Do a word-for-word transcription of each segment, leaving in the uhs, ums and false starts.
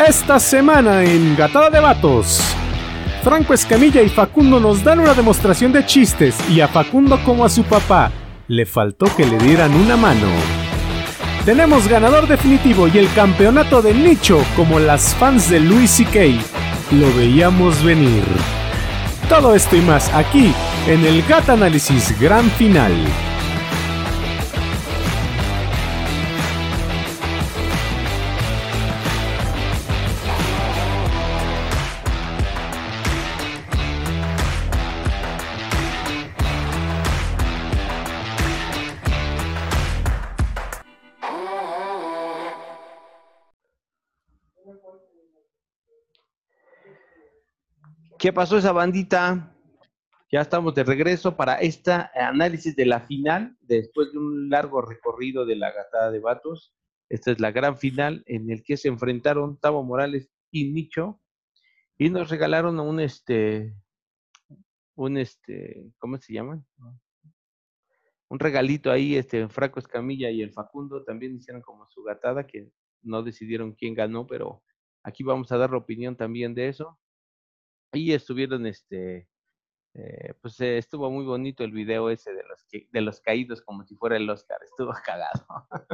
Esta semana en Gatada de Vatos, Franco Escamilla y Facundo nos dan una demostración de chistes y a Facundo como a su papá le faltó que le dieran una mano. Tenemos ganador definitivo y el campeonato de nicho como las fans de Louis C K. Lo veíamos venir. Todo esto y más aquí en el Gata Análisis Gran Final. ¿Qué pasó esa bandita? Ya estamos de regreso para este análisis de la final, después de un largo recorrido de la Gatada de Vatos. Esta es la gran final en el que se enfrentaron Tavo Morales y Nicho y nos regalaron un este, un este, ¿cómo se llaman? Un regalito ahí, este, Franco Escamilla y el Facundo también hicieron como su gatada, que no decidieron quién ganó, pero aquí vamos a dar la opinión también de eso. Y estuvieron, este, eh, pues eh, estuvo muy bonito el video ese de los, que, de los caídos, como si fuera el Oscar, estuvo cagado.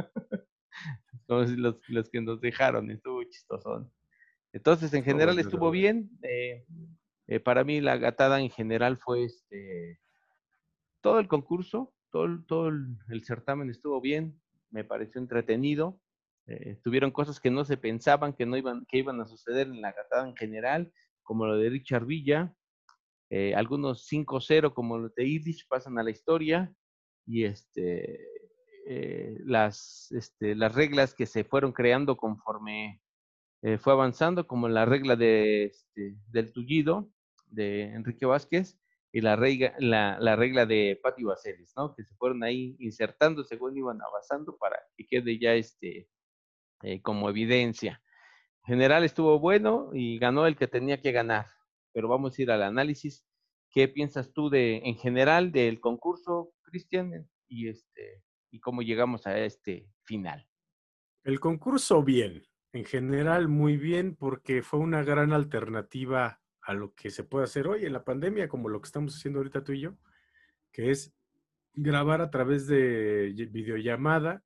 Como si los, los que nos dejaron, estuvo chistosón. Entonces, en general estuvo bien. Eh, eh, para mí la gatada en general fue este, todo el concurso, todo, todo el, el certamen estuvo bien, me pareció entretenido. Eh, tuvieron cosas que no se pensaban que no iban, que iban a suceder en la gatada en general, como lo de Richard Villa. Eh, algunos cinco cero como los de Illich pasan a la historia y este, eh, las, este, las reglas que se fueron creando conforme eh, fue avanzando, como la regla de, este, del tullido de Enrique Vázquez y la regla, la, la regla de Pati Baselis, ¿no? Que se fueron ahí insertando según iban avanzando para que quede ya este, eh, como evidencia. En general estuvo bueno y ganó el que tenía que ganar, pero vamos a ir al análisis. ¿Qué piensas tú de, en general del concurso, Cristian? Y, este, y cómo llegamos a este final. El concurso bien, en general muy bien, porque fue una gran alternativa a lo que se puede hacer hoy en la pandemia, como lo que estamos haciendo ahorita tú y yo, que es grabar a través de videollamada.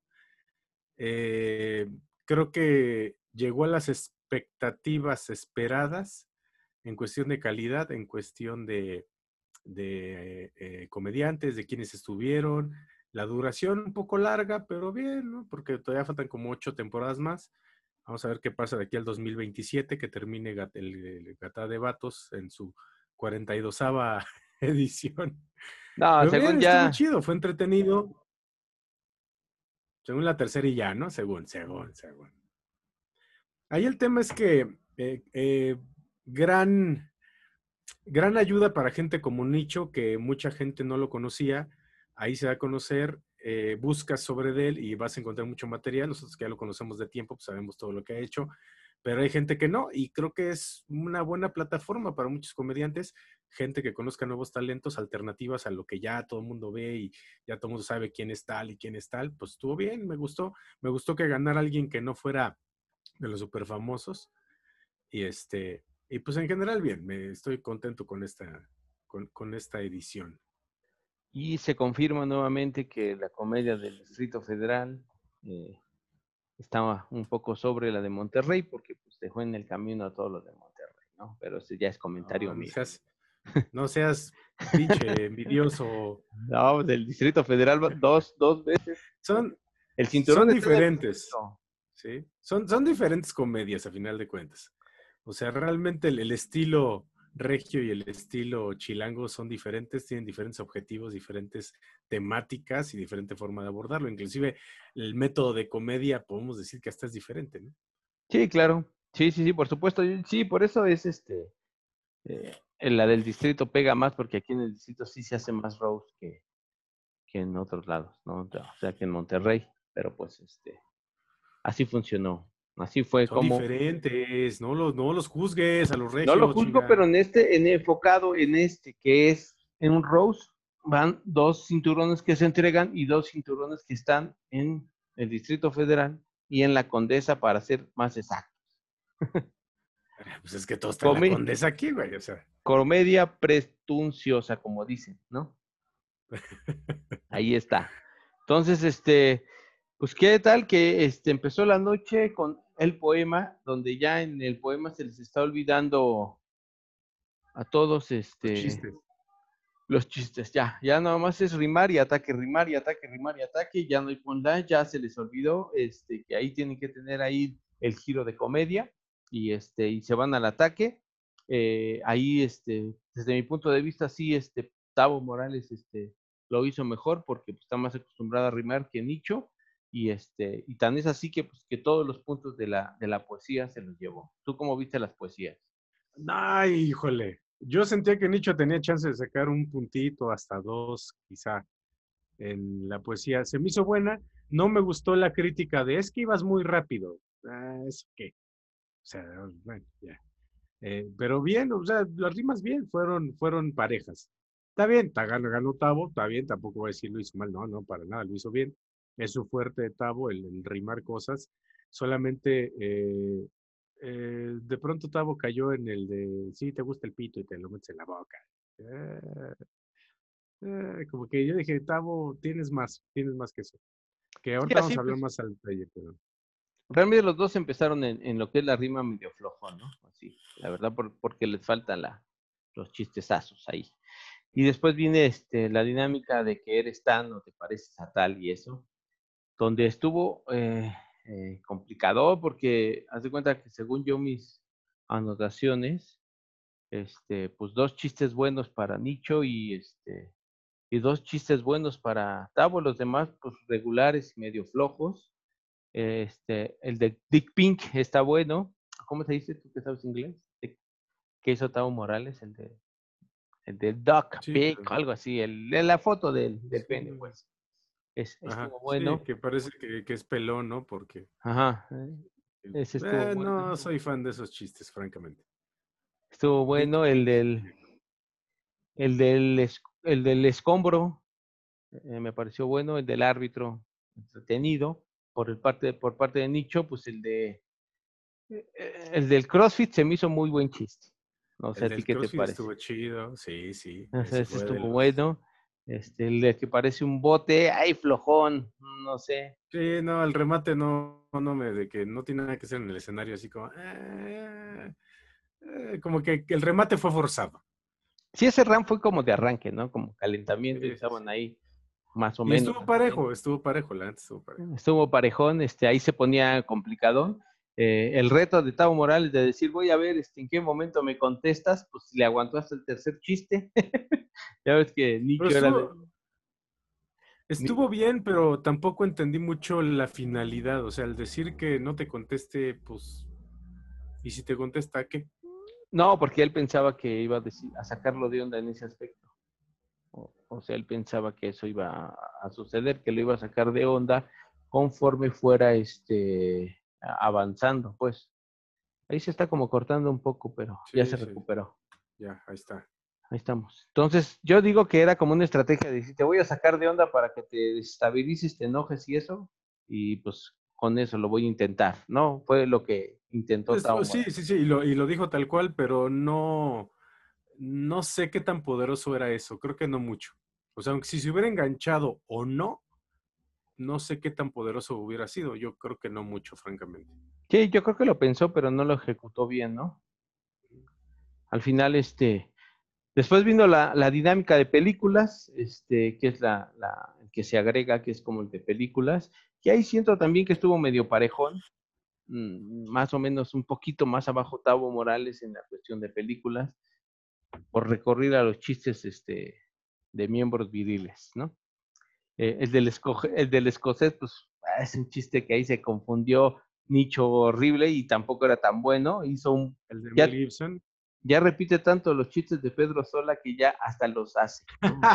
Eh, creo que llegó a las expectativas esperadas en cuestión de calidad, en cuestión de, de eh, comediantes, de quienes estuvieron. La duración un poco larga, pero bien, ¿no? Porque todavía faltan como ocho temporadas más. Vamos a ver qué pasa de aquí al dos mil veintisiete, que termine el, el Gatada de Vatos en su cuarenta y dosava edición. No, Pero según bien, ya... estuvo chido, fue entretenido. Según la tercera y ya, ¿no? Según, según, según. Ahí el tema es que eh, eh, gran, gran ayuda para gente como Nicho, que mucha gente no lo conocía. Ahí se da a conocer, eh, buscas sobre él y vas a encontrar mucho material. Nosotros que ya lo conocemos de tiempo, pues sabemos todo lo que ha hecho, pero hay gente que no, y creo que es una buena plataforma para muchos comediantes, gente que conozca nuevos talentos, alternativas a lo que ya todo el mundo ve y ya todo el mundo sabe quién es tal y quién es tal. Pues estuvo bien, me gustó. Me gustó que ganara alguien que no fuera de los super famosos. Y este, y pues en general bien, me estoy contento con esta, con, con esta edición. Y se confirma nuevamente que la comedia del Distrito Federal eh, estaba un poco sobre la de Monterrey, porque pues dejó en el camino a todos los de Monterrey, ¿no? Pero ese ya es comentario No, no mío. seas, no seas pinche envidioso. No, del Distrito Federal dos, dos veces. Son, El cinturón son está en el diferentes, distrito. ¿sí? Son, son diferentes comedias a final de cuentas. O sea, realmente el, el estilo regio y el estilo chilango son diferentes, tienen diferentes objetivos, diferentes temáticas y diferente forma de abordarlo. Inclusive el método de comedia podemos decir que hasta es diferente, ¿no? Sí, claro. Sí, sí, sí, por supuesto. Sí, por eso es este. Eh, la del distrito pega más porque aquí en el distrito sí se hace más roast que, que en otros lados, ¿no? O sea, que en Monterrey. Pero pues este, así funcionó. Así fue Son como. diferentes, no los, no los juzgues a los No lo regios, juzgo, pero chinga. en este, en enfocado en este, que es en un roast, van dos cinturones que se entregan y dos cinturones que están en el Distrito Federal y en la Condesa, para ser más exactos. Pues es que todo está en la Come- Condesa aquí, güey, o sea. comedia prestunciosa, como dicen, ¿no? Ahí está. Entonces, este, pues, ¿qué tal que este, empezó la noche con el poema, donde ya en el poema se les está olvidando a todos, Los este, chistes. los chistes, ya, ya nada más es rimar y ataque, rimar y ataque, rimar y ataque, ya no hay punchline, ya se les olvidó, este, que ahí tienen que tener ahí el giro de comedia, y este, y se van al ataque. Eh, ahí, este, desde mi punto de vista, sí, este, Tavo Morales, este, lo hizo mejor porque pues, está más acostumbrado a rimar que Nicho, y este, y tan es así que, pues, que todos los puntos de la, de la poesía se los llevó. ¿Tú cómo viste las poesías? Ay, híjole. Yo sentía que Nicho tenía chance de sacar un puntito, hasta dos, quizá, en la poesía. Se me hizo buena. No me gustó la crítica de es que ibas muy rápido. Ah, ¿eso qué? O sea, bueno, ya. Eh, pero bien, o sea, las rimas bien, fueron, fueron parejas. Está bien, está ganó, ganó Tavo, está bien, tampoco voy a decir lo hizo mal, no, no, para nada, lo hizo bien. Es su fuerte de Tavo, el, el rimar cosas. Solamente, eh, eh, de pronto Tavo cayó en el de, sí, te gusta el pito y te lo metes en la boca. Eh, eh, como que yo dije, Tavo, tienes más, tienes más que eso. Que Sí, ahorita vamos así a hablar pues. más al detalle, pero Realmente los dos empezaron en, en lo que es la rima medio flojón, ¿no? Así, la verdad, por- porque les faltan la, los chistezazos ahí. Y después viene este, la dinámica de que eres tan o te pareces a tal y eso, donde estuvo eh, eh, complicado porque haz de cuenta que según yo mis anotaciones, este, pues dos chistes buenos para Nicho y este y dos chistes buenos para Tavo, los demás pues regulares y medio flojos. Este, el de Dick Pink está bueno. ¿Cómo se dice tú que sabes inglés? De- ¿Qué hizo Tavo Morales? El de, el de Duck sí, Pink, pero algo así. El, de la foto del, del sí, pene, pues. Es, ajá, estuvo sí, bueno. que parece que, que es pelón, ¿no? Porque Ajá. eh, Ese estuvo Eh, bueno. no soy fan de esos chistes, francamente. Estuvo Dick bueno. El Pink. del, el del, es- el del escombro, eh, me pareció bueno. El del árbitro, entretenido. Por el parte, por parte de Nicho, pues el de Eh, el del CrossFit se me hizo muy buen chiste. No sé El a ti del qué te CrossFit parece. estuvo chido, sí, sí, O sea, ese ese fue de estuvo los... bueno. Este, el de que parece un bote, ay, flojón, no sé. Sí, no, el remate no, no me, de que no tiene nada que ser en el escenario, así como... eh, eh, como que, que el remate fue forzado. Sí, ese RAM fue como de arranque, ¿no? Como calentamiento y Sí, sí, estaban sí. ahí más o Y menos estuvo al cien. parejo, estuvo parejo, la neta estuvo parejo. Estuvo parejón, este, ahí se ponía complicadón. Eh, el reto de Tavo Morales de decir, voy a ver este, en qué momento me contestas, pues le aguantó hasta el tercer chiste. Ya ves que Pero Nicho era de... estuvo, estuvo bien, pero tampoco entendí mucho la finalidad. O sea, al decir que no te conteste, pues... ¿Y si te contesta qué? No, porque él pensaba que iba a, decir, a sacarlo de onda en ese aspecto. O, o sea, él pensaba que eso iba a, a, suceder, que lo iba a sacar de onda conforme fuera este avanzando, pues. Ahí se está como cortando un poco, pero ya se Sí, sí, recuperó. ya, ahí está. Ahí estamos. Entonces, yo digo que era como una estrategia de decir, te voy a sacar de onda para que te desestabilices, te enojes y eso, y pues con eso lo voy a intentar, ¿no? Fue lo que intentó Es- Tao oh, sí, Morales. sí, sí, y lo, y lo dijo tal cual, pero no, no sé qué tan poderoso era eso. Creo que no mucho. O sea, aunque si se hubiera enganchado o no, no sé qué tan poderoso hubiera sido. Yo creo que no mucho, francamente. Sí, yo creo que lo pensó, pero no lo ejecutó bien, ¿no? Al final, este, después vino la, la dinámica de películas, este, que es la, la que se agrega, que es como el de películas, que ahí siento también que estuvo medio parejón, mm, más o menos un poquito más abajo Tavo Morales en la cuestión de películas, por recurrir a los chistes este, de miembros viriles, ¿no? Eh, el, del escoge, el del escocés, pues es un chiste que ahí se confundió, nicho horrible y tampoco era tan bueno, hizo un, El de Mel ya Gibson. ya repite tanto los chistes de Pedro Sola que ya hasta los hace, ¿no?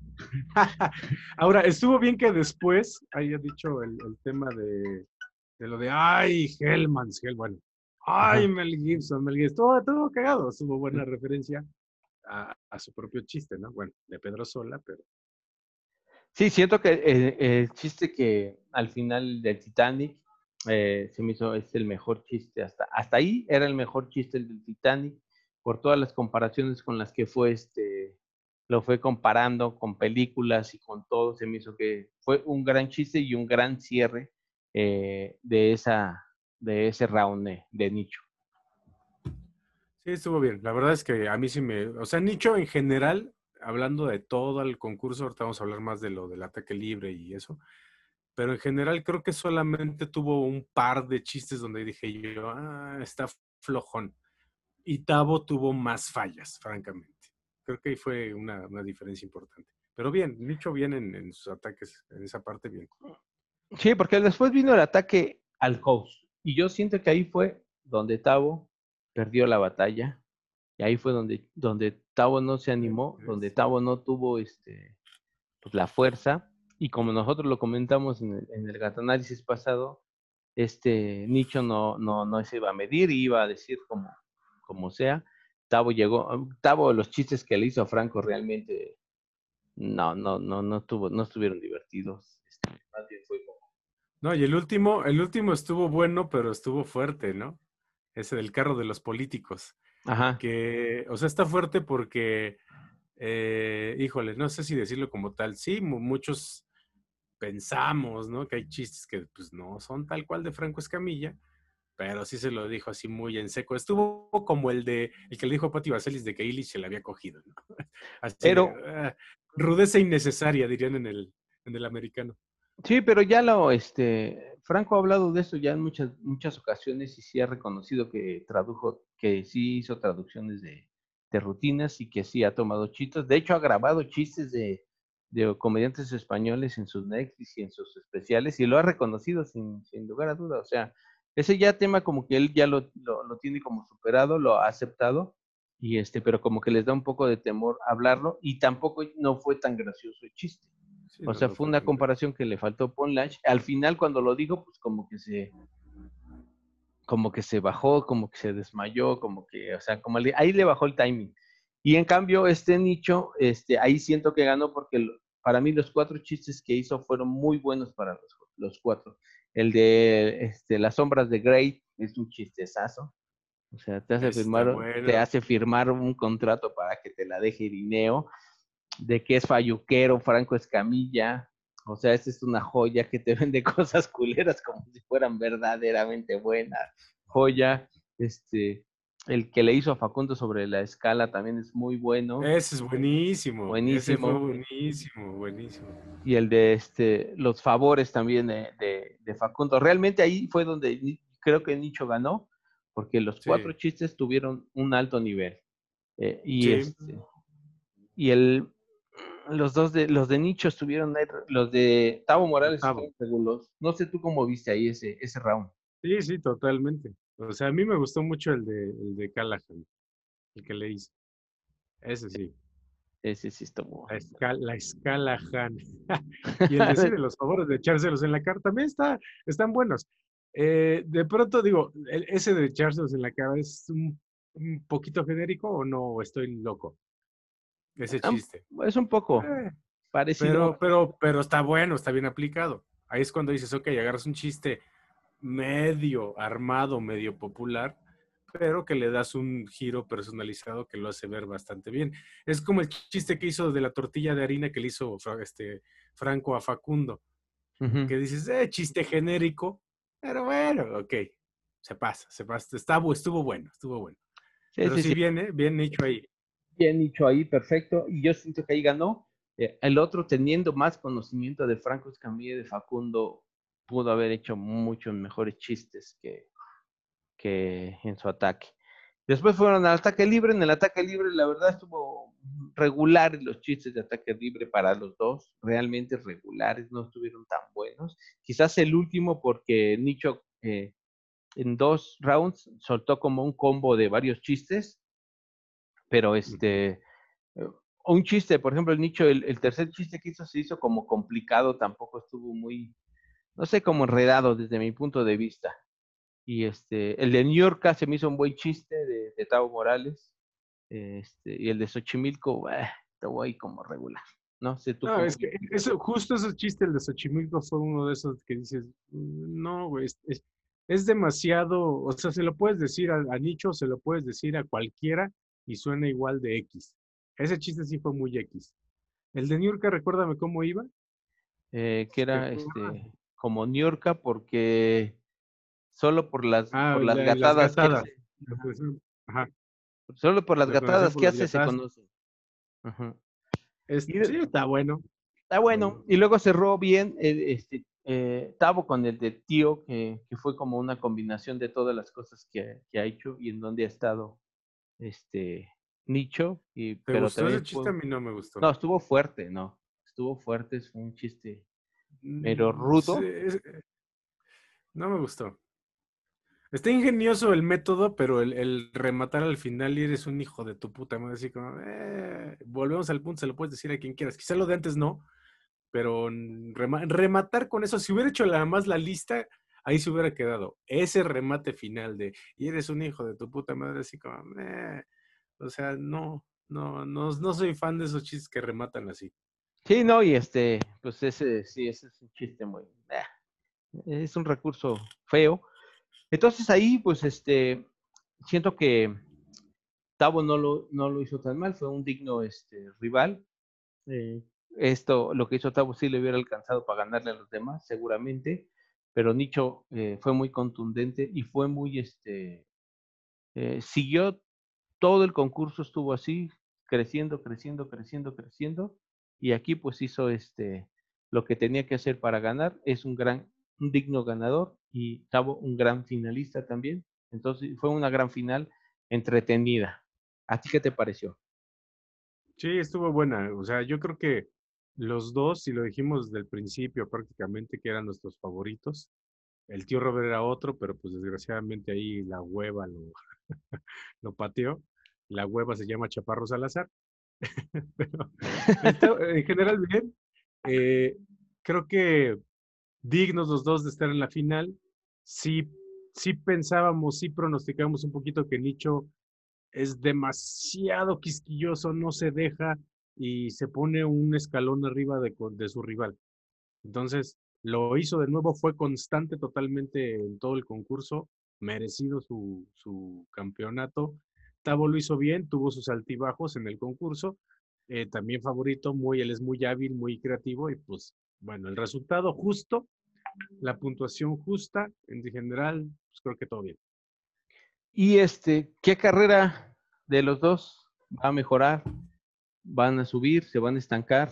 Ahora, estuvo bien que después haya dicho el, el tema de, de lo de, ay, Hellmans, Hell, bueno, ay, Ajá. Mel Gibson, Mel Gibson, estuvo, estuvo cagado, estuvo buena referencia a, a su propio chiste, ¿no? Bueno, de Pedro Sola, pero Sí, siento que el, el chiste que al final del Titanic eh, se me hizo, es el mejor chiste, hasta, hasta ahí era el mejor chiste el del Titanic, por todas las comparaciones con las que fue, este, lo fue comparando con películas y con todo, se me hizo que fue un gran chiste y un gran cierre eh, de, esa, de ese round de, de nicho. Sí, estuvo bien. La verdad es que a mí sí me... O sea, Nicho en general, hablando de todo el concurso, ahorita vamos a hablar más de lo del ataque libre y eso, pero en general creo que solamente tuvo un par de chistes donde dije yo, ah, está flojón. Y Tavo tuvo más fallas, francamente. Creo que ahí fue una, una diferencia importante. Pero bien, Nicho bien en, en sus ataques, en esa parte bien. Sí, porque después vino el ataque al host. Y yo siento que ahí fue donde Tavo perdió la batalla. Y ahí fue donde, donde Tavo no se animó, donde Tavo no tuvo este, pues, la fuerza. Y como nosotros lo comentamos en el, en el Gato Análisis pasado, este Nicho no, no, no se iba a medir, iba a decir como, como sea. Tavo llegó, Tavo, los chistes que le hizo a Franco realmente no, no, no, no tuvo, no estuvieron divertidos. Este, más bien fue como, No, y el último, el último estuvo bueno, pero estuvo fuerte, ¿no? Ese del carro de los políticos. ajá. Que, o sea, está fuerte porque, eh, híjole, no sé si decirlo como tal. Sí, mu- muchos pensamos, ¿no? Que hay chistes que pues no son tal cual de Franco Escamilla, pero sí se lo dijo así muy en seco. Estuvo como el de, el que le dijo a Pati Vaselis de que Illich se le había cogido, ¿no? Así de, Pero ah, rudeza innecesaria, dirían en el, en el americano. sí, pero ya lo, este, Franco ha hablado de eso ya en muchas, muchas ocasiones y sí ha reconocido que tradujo, que sí hizo traducciones de, de rutinas y que sí ha tomado chistes. De hecho, ha grabado chistes de, de comediantes españoles en sus Netflix y en sus especiales y lo ha reconocido sin, sin lugar a duda. O sea, ese ya tema como que él ya lo, lo, lo tiene como superado, lo ha aceptado y este, pero como que les da un poco de temor hablarlo y tampoco no fue tan gracioso el chiste. Sí, O no, sea, no fue fue una tan grave. comparación que le faltó punch. Al final, cuando lo dijo, pues como que se, como que se bajó, como que se desmayó, como que, o sea, como le, ahí le bajó el timing. Y en cambio, este nicho, este, ahí siento que ganó porque lo, para mí los cuatro chistes que hizo fueron muy buenos para los, los cuatro. El de este, las sombras de Grey es un chistezazo. O sea, te hace Está firmar, te bueno. hace firmar un contrato para que te la deje Irineo, de que es falluquero Franco Escamilla. O sea, esta es una joya que te vende cosas culeras como si fueran verdaderamente buenas. Joya, este, el que le hizo a Facundo sobre la escala también es muy bueno, Ese es buenísimo. Ese fue buenísimo. buenísimo, buenísimo. Y el de este, los favores también de, de, de Facundo. Realmente ahí fue donde creo que Nicho ganó, porque los cuatro Sí, chistes tuvieron un alto nivel. Eh, y sí. este, y el, los dos de los de nicho estuvieron ahí, los de Tavo Morales Octavo. estuvieron seguros. No sé tú cómo viste ahí ese, ese round. Sí, sí, totalmente. O sea, a mí me gustó mucho el de, el de Callahan, el que le hizo. Ese sí. Ese sí estuvo. La escala, la escala Han. Y el decir de los favores de echárselos en la cara también está, están buenos. Eh, de pronto digo, el- ese de echárselos en la cara es un, un poquito genérico o no, o estoy loco. Ese chiste. Es un poco Eh, parecido. pero, pero, pero está bueno, está bien aplicado. Ahí es cuando dices, ok, agarras un chiste medio armado, medio popular, pero que le das un giro personalizado que lo hace ver bastante bien. Es como el chiste que hizo de la tortilla de harina que le hizo este, Franco a Facundo, Ujú. que dices, eh, chiste genérico, pero bueno, ok, se pasa, se pasa, está, estuvo bueno, estuvo bueno. Sí, Pero sí, sí sí. viene, bien hecho ahí. Bien dicho ahí, perfecto. Y yo siento que ahí ganó. Eh, el otro, teniendo más conocimiento de Franco Escamilla y de Facundo, pudo haber hecho muchos mejores chistes que, que en su ataque. Después fueron al ataque libre. En el ataque libre, la verdad, estuvo regular los chistes de ataque libre para los dos. Realmente regulares, no estuvieron tan buenos. Quizás el último, porque Nicho eh, en dos rounds soltó como un combo de varios chistes, pero Ujú. este. eh, Un chiste, por ejemplo, el Nicho, el, el tercer chiste que hizo se hizo como complicado, tampoco estuvo muy, no sé, como enredado desde mi punto de vista. Y este, el de New York se me hizo un buen chiste de, de Tavo Morales. Este, y el de Xochimilco, eh, estuvo ahí como regular. No sé tú No, cómo es que viste. eso, justo ese chiste, el de Xochimilco, fue uno de esos que dices, no, güey, es demasiado, o sea, se lo puedes decir a, a Nicho, se lo puedes decir a cualquiera y suena igual de X. Ese chiste sí fue muy X. El de Niurka, recuérdame cómo iba. eh, que Que era fue, este como Niurka porque solo por las ah, por las la- en las gatadas que gatadas. hace, Lo conocían- Ajá, solo por las lo conocían gatadas por que las hace se gatadas. conoce. Ajá. Es, Y sí, está bueno. está Bueno. bueno. Y luego cerró bien eh, este eh, Tavo con el de Tío, que, que fue como una combinación de todas las cosas que, que ha hecho y en donde ha estado este Nicho, y, ¿Te pero gustó ese también chiste? fue, A mí no me gustó. no, estuvo fuerte, no, estuvo fuerte, es un chiste, pero Mm, sí, rudo. es- no me gustó. Está ingenioso el método, pero el, el rematar al final y eres un hijo de tu puta madre, así como, eh, volvemos al punto, se lo puedes decir a quien quieras. Quizá lo de antes no, pero mm, rema- rematar con eso, si hubiera hecho nada más la lista, ahí se hubiera quedado. Ese remate final de, y eres un hijo de tu puta madre, así como, eh, o sea, no, no, no, no soy fan de esos chistes que rematan así. Sí, no, y este, pues ese, sí, ese es un chiste muy, eh, es un recurso feo. Entonces ahí, pues este, siento que Tavo no lo, no lo hizo tan mal, fue un digno este, rival. Eh, Esto, lo que hizo Tavo sí le hubiera alcanzado para ganarle a los demás, seguramente, pero Nicho eh, fue muy contundente y fue muy, este, eh, siguió todo el concurso, estuvo así, creciendo, creciendo, creciendo, creciendo, y aquí pues hizo este, lo que tenía que hacer para ganar, es un gran, un digno ganador, y Tavo un gran finalista también, entonces fue una gran final entretenida. ¿A ti qué te pareció? Sí, estuvo buena. O sea, yo creo que los dos, si lo dijimos desde el principio prácticamente, que eran nuestros favoritos. El tío Robert era otro, pero pues desgraciadamente ahí la hueva lo, lo pateó. La hueva se llama Chaparro Salazar. Pero está en general bien. Eh, creo que dignos los dos de estar en la final. Sí, sí pensábamos, sí pronosticábamos un poquito que Nicho es demasiado quisquilloso, no se deja y se pone un escalón arriba de, de su rival. Entonces, lo hizo de nuevo, fue constante totalmente en todo el concurso, merecido su, su campeonato. Tavo lo hizo bien, tuvo sus altibajos en el concurso, eh, también favorito, muy, él es muy hábil, muy creativo y pues bueno, el resultado justo, la puntuación justa, en general, pues creo que todo bien. Y este, ¿qué carrera de los dos va a mejorar? ¿Van a subir? ¿Se van a estancar?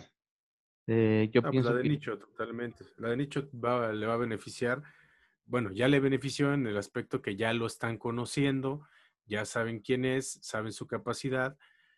Eh, yo Ah, pues la pienso de que Nicho, totalmente. La de Nicho va- le va a beneficiar. Bueno, ya le benefició en el aspecto que ya lo están conociendo, ya saben quién es, saben su capacidad.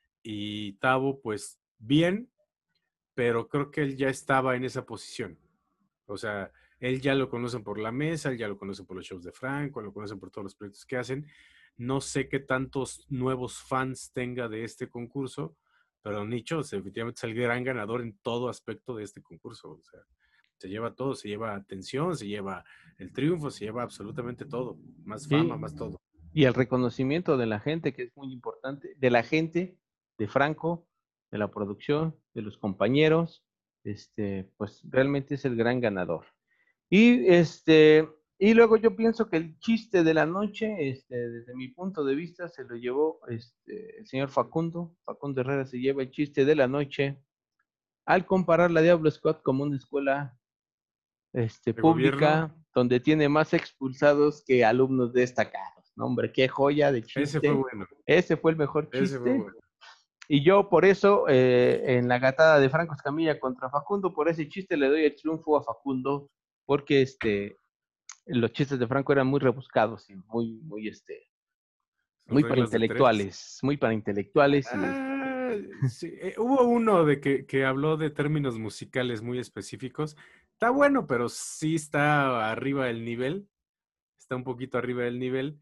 Y Tavo, pues bien, pero creo que él ya estaba en esa posición. O sea, él ya lo conocen por la mesa, él ya lo conocen por los shows de Franco, lo conocen por todos los proyectos que hacen. No sé qué tantos nuevos fans tenga de este concurso, pero Nicho definitivamente es el gran ganador en todo aspecto de este concurso. O sea, se lleva todo, se lleva atención, se lleva el triunfo, se lleva absolutamente todo, más fama, sí. más todo. Y el reconocimiento de la gente, que es muy importante, de la gente, de Franco, de la producción, de los compañeros, este, pues realmente es el gran ganador. Y este, y luego yo pienso que el chiste de la noche, este, desde mi punto de vista, se lo llevó este, el señor Facundo. Facundo Herrera se lleva el chiste de la noche al comparar la Diablo Scott como una escuela este, De gobierno, pública donde tiene más expulsados que alumnos destacados. No, hombre, qué joya de ese fue chiste. bueno, Ese fue el mejor ese fue chiste. bueno. Y yo por eso, eh, en la gatada de Franco Escamilla contra Facundo, por ese chiste le doy el triunfo a Facundo, porque este, los chistes de Franco eran muy rebuscados y muy, muy, este, Sus muy para reglas de tres. intelectuales, muy para intelectuales y Ah, sí, eh, hubo uno de que, que habló de términos musicales muy específicos. Está bueno, pero sí está arriba del nivel. Está un poquito arriba del nivel.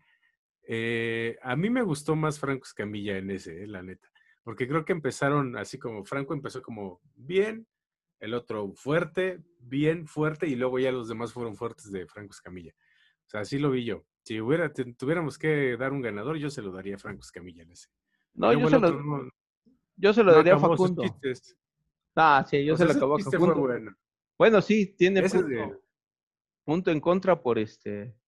Eh, a mí me gustó más Franco Escamilla en ese, eh, la neta. Porque creo que empezaron así como Franco empezó como bien, el otro fuerte, bien fuerte, y luego ya los demás fueron fuertes de Franco Escamilla. O sea, así lo vi yo. Si hubiera, te- tuviéramos que dar un ganador, yo se lo daría a Franco Escamilla en ese. Y no, yo luego el se otro lo, no, yo se lo no daría a acabó sus Facundo. chistes. Ah, sí, yo O se sea, lo ese acabo a chiste fue Facundo. bueno. Bueno, sí, tiene Ese de punto, punto en contra por este.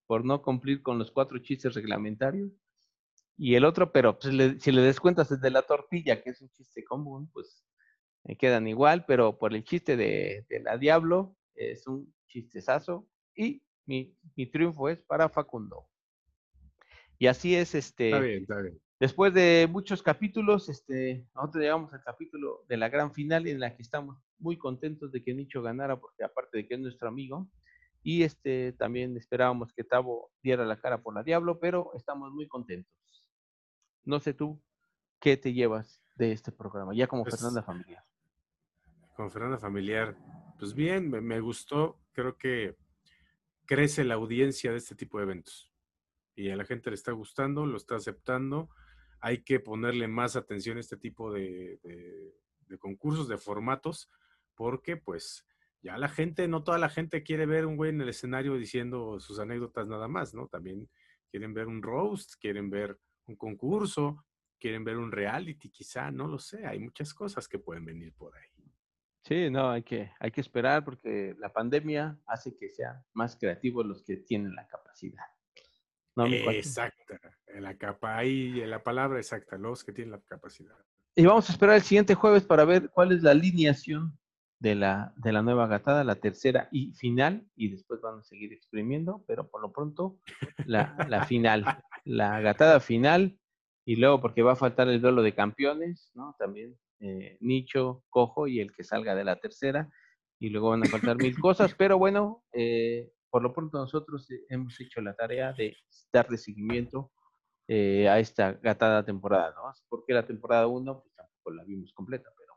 por no cumplir con los cuatro chistes reglamentarios. Y el otro, pero pues, le, si le descuentas el de la tortilla, que es un chiste común, pues me quedan igual, pero por el chiste de, de la Diablo, es un chistezazo. Y mi, mi triunfo es para Facundo. Y así es, Está este, bien, está bien. después de muchos capítulos, este, nosotros llegamos al capítulo de la gran final en la que estamos muy contentos de que Nicho ganara, porque aparte de que es nuestro amigo, y este, también esperábamos que Tavo diera la cara por la Diablo, pero estamos muy contentos. No sé tú, ¿qué te llevas de este programa? Ya como Pues, Fernanda Familiar. con Fernanda Familiar, pues bien, me, me gustó. Creo que crece la audiencia de este tipo de eventos. Y a la gente le está gustando, lo está aceptando. Hay que ponerle más atención a este tipo de, de, de concursos, de formatos, porque pues ya la gente, no toda la gente quiere ver un güey en el escenario diciendo sus anécdotas nada más, ¿no? También quieren ver un roast, quieren ver un concurso, quieren ver un reality, quizá, no lo sé. Hay muchas cosas que pueden venir por ahí. Sí, no, hay que, hay que esperar porque la pandemia hace que sean más creativos los que tienen la capacidad. ¿No, mi cuate? Exacta, la capa, ahí la palabra exacta, los que tienen la capacidad. Y vamos a esperar el siguiente jueves para ver cuál es la alineación de la, de la nueva gatada, la tercera y final, y después van a seguir exprimiendo, pero por lo pronto la, la final, la gatada final, y luego porque va a faltar el duelo de campeones, ¿no? También eh, Nicho, Cojo y el que salga de la tercera, y luego van a faltar mil cosas, pero bueno, eh, por lo pronto nosotros hemos hecho la tarea de darle seguimiento eh, a esta gatada temporada, ¿no? Porque la temporada uno, pues tampoco la vimos completa, pero...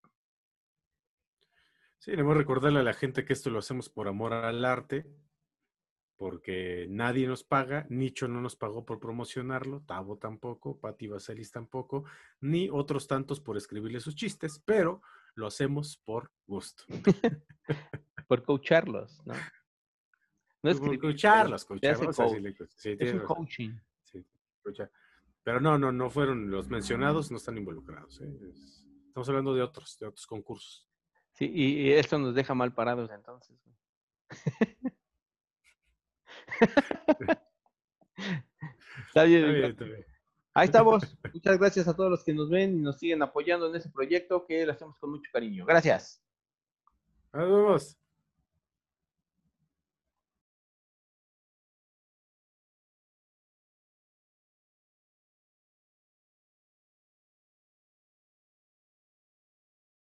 Sí, debemos recordarle a la gente que esto lo hacemos por amor al arte, porque nadie nos paga, Nicho no nos pagó por promocionarlo, Tavo tampoco, Pati Vaselis tampoco, ni otros tantos por escribirle sus chistes, pero lo hacemos por gusto. por coacharlos, ¿no? No Por escribir, pero escucharlos, se escuchar, hace vamos a coach. decirle, sí, Es un tienes razón. coaching. Sí, escuchar. Pero no, no, no fueron los mencionados, no están involucrados. ¿eh? Es, estamos hablando de otros, de otros concursos. Sí, y, y esto nos deja mal parados entonces. Está bien, Está mi bien, cuate. está bien. Ahí estamos. Muchas gracias a todos los que nos ven y nos siguen apoyando en ese proyecto que lo hacemos con mucho cariño. Gracias. Nos vemos.